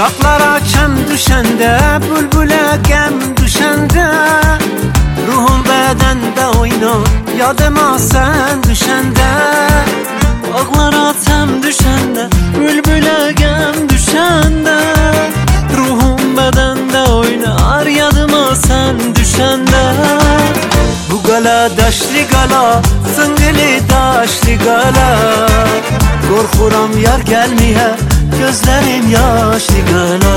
Dağlara çəm düşəndə, bülbülə qəm düşəndə, ruhum bədəndə oynar, yadıma sən düşəndə. Dağlara çəm düşəndə, bülbülə qəm düşəndə, ruhum bədəndə oynar, yadıma sən düşəndə. Bu qala daşlı qala, sıngılı daşlı qala, qorxuram yar gəlməyə, gözlerim yaşlı qala.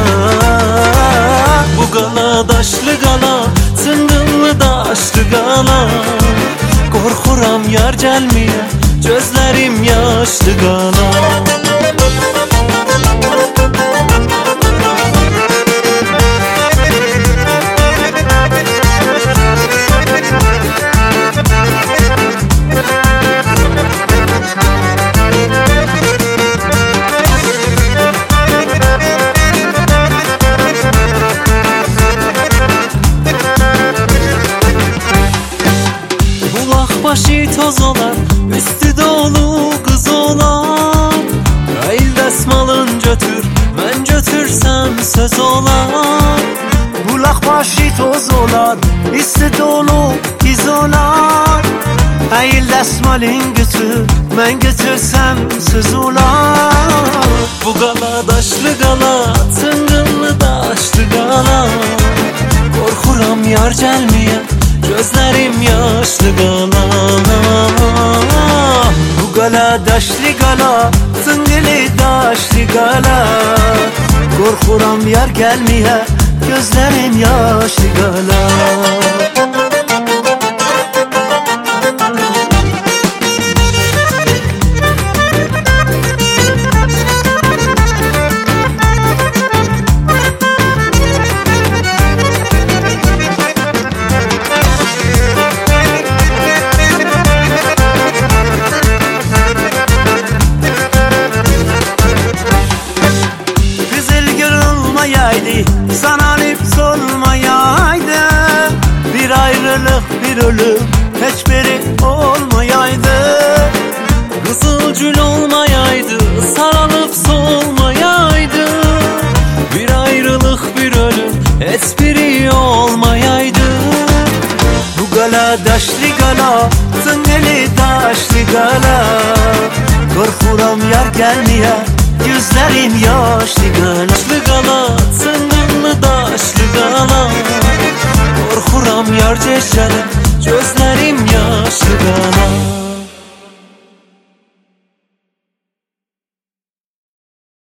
Bu qala daşlı qala, sıngıllı daşlı qala, qorxuram yar gəlməyə, gözlerim yaşlı qala. Başı toz olar, üstü dolu kız olar. Hayır desmalın götür, ben götürsem söz olar. Bulaq başı toz olar, üstü dolu kız olar. Hayır desmalın götür, ben götürsem söz olar. Bu qala daşlı qala, tıngıllı daşlı qala, qorxuram yar gəlməyə, gözlerim yaşlı qala. Bu qala daşlı qala, tıngılı daşlı qala, qorxuram yar gəlməyə, gözlerim yaşlı qala. Sananıp solmayaydı, bir ayrılık bir ölüm hiçbiri olmayaydı. Kızılgül olmayaydı, sarılıp solmayaydı, bir ayrılık bir ölüm hiçbiri olmayaydı. Bu qala daşlı qala, tıngılı daşlı qala, qorxuram yar gəlməyə, gözlerim yaşlı qala. Daşlı qala, tıngılı daşlı qala, qorxuram yar gəlməyə, gözlerim yaşlı qala.